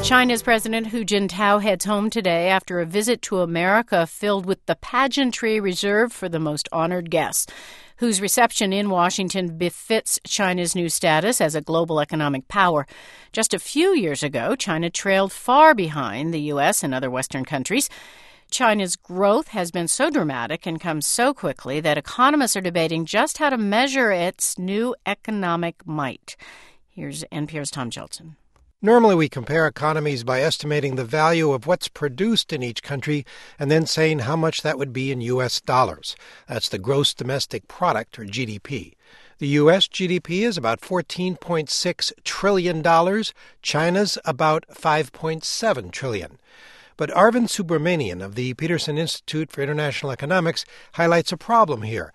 China's President Hu Jintao heads home today after a visit to America filled with the pageantry reserved for the most honored guests. Hu's reception in Washington befits China's new status as a global economic power. Just a few years ago, China trailed far behind the U.S. and other Western countries. China's growth has been so dramatic and come so quickly that economists are debating just how to measure its new economic might. Here's NPR's Tom Gjelten. Normally, we compare economies by estimating the value of what's produced in each country and then saying how much that would be in U.S. dollars. That's the gross domestic product, or GDP. The U.S. GDP is about $14.6 trillion. China's about $5.7 trillion. But Arvind Subramanian of the Peterson Institute for International Economics highlights a problem here.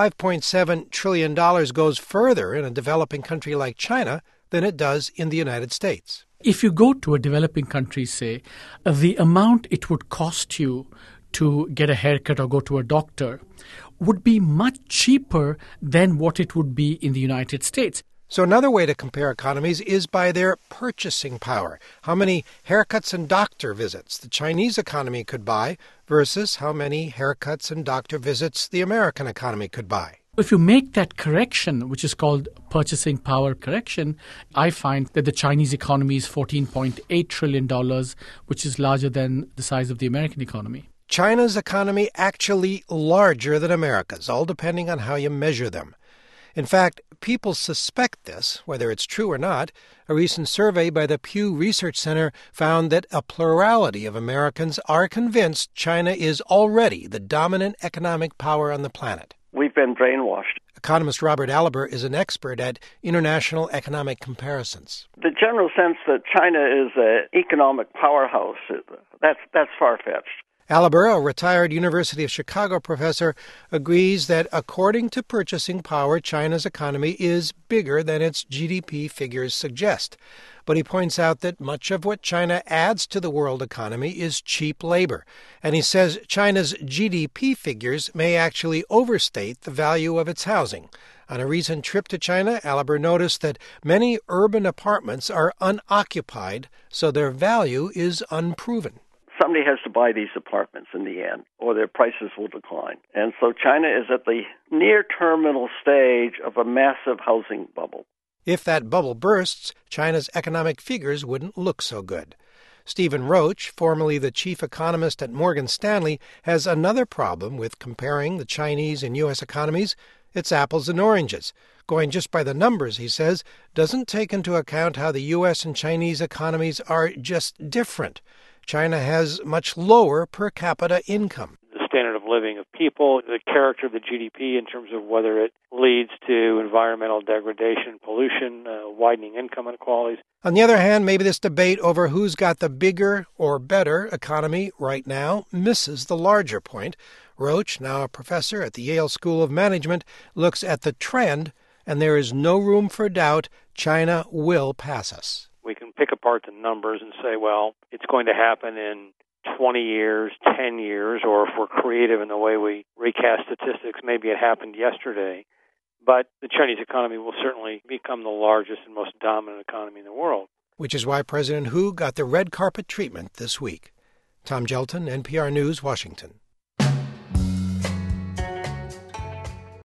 $5.7 trillion goes further in a developing country like China than it does in the United States. If you go to a developing country, say, the amount it would cost you to get a haircut or go to a doctor would be much cheaper than what it would be in the United States. So another way to compare economies is by their purchasing power. How many haircuts and doctor visits the Chinese economy could buy versus how many haircuts and doctor visits the American economy could buy. If you make that correction, which is called purchasing power correction, I find that the Chinese economy is $14.8 trillion, which is larger than the size of the American economy. China's economy actually larger than America's, all depending on how you measure them. In fact, people suspect this, whether it's true or not. A recent survey by the Pew Research Center found that a plurality of Americans are convinced China is already the dominant economic power on the planet. We've been brainwashed. Economist Robert Alibur is an expert at international economic comparisons. The general sense that China is an economic powerhouse, that's far-fetched. Alibur, a retired University of Chicago professor, agrees that according to purchasing power, China's economy is bigger than its GDP figures suggest. But he points out that much of what China adds to the world economy is cheap labor. And he says China's GDP figures may actually overstate the value of its housing. On a recent trip to China, Alibur noticed that many urban apartments are unoccupied, so their value is unproven. Somebody has to buy these apartments in the end, or their prices will decline. And so China is at the near-terminal stage of a massive housing bubble. If that bubble bursts, China's economic figures wouldn't look so good. Stephen Roach, formerly the chief economist at Morgan Stanley, has another problem with comparing the Chinese and U.S. economies. It's apples and oranges. Going just by the numbers, he says, doesn't take into account how the U.S. and Chinese economies are just different. China has much lower per capita income. The standard of living of people, the character of the GDP in terms of whether it leads to environmental degradation, pollution, widening income inequalities. On the other hand, maybe this debate over who's got the bigger or better economy right now misses the larger point. Roach, now a professor at the Yale School of Management, looks at the trend, and there is no room for doubt China will pass us. We can pick apart the numbers and say, well, it's going to happen in 20 years, 10 years, or if we're creative in the way we recast statistics, maybe it happened yesterday. But the Chinese economy will certainly become the largest and most dominant economy in the world. Which is why President Hu got the red carpet treatment this week. Tom Gjelten, NPR News, Washington.